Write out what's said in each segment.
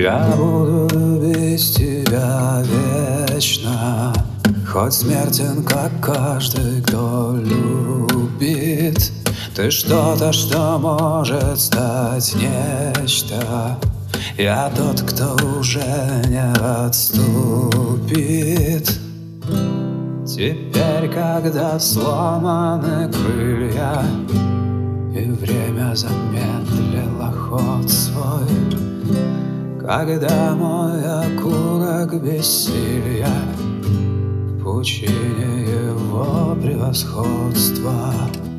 Я буду любить тебя вечно, хоть смертен, как каждый, кто любит. Ты что-то, что может стать нечто. Я тот, кто уже не отступит. Теперь, когда сломаны крылья и время замедлило ход свой, когда мой окурок бессилия в пучине его превосходства.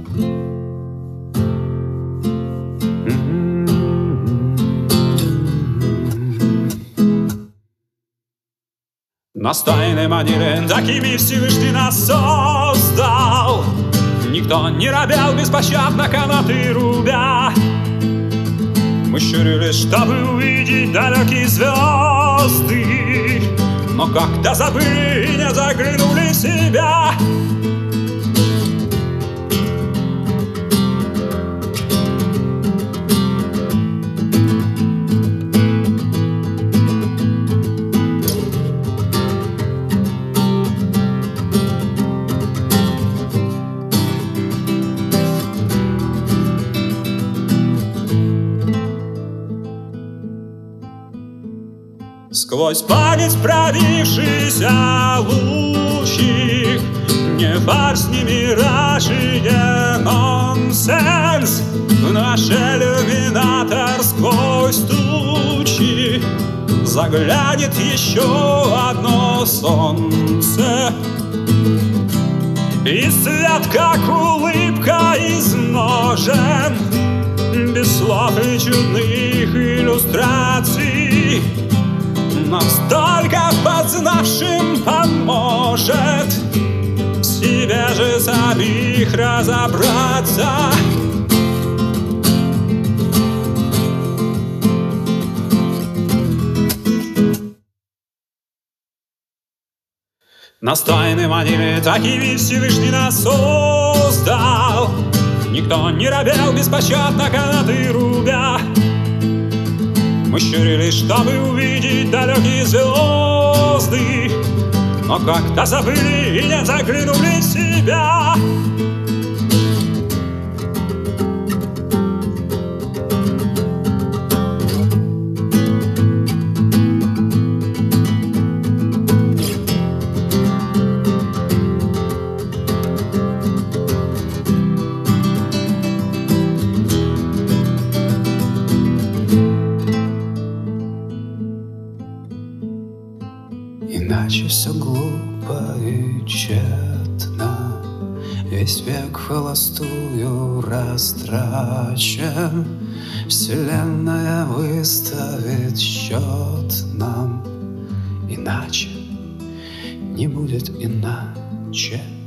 На стайной манере такими Всевышний нас создал. Никто не робел беспощадно канаты рубя. Мы щурились, чтобы увидеть далекие звезды, но как-то забыли и не заглянули в себя. Сквозь память пробившийся лучик, не фарс, не мираж и не нонсенс. В нашей иллюминатор сквозь тучи заглянет еще одно солнце. И свет, как улыбка из ножен, без слов и чудных иллюстраций, нам столько познавшим поможет в себе же самих разобраться. На стайной манере такими Всевышний нас создал. Никто не робел беспощадно канаты рубя. Мы щурились, чтобы увидеть далекие звезды, но как-то забыли и не заглянули в себя. Иначе все глупо и тщетно, весь век холостую растрачен. Вселенная выставит счет нам, иначе не будет иначе.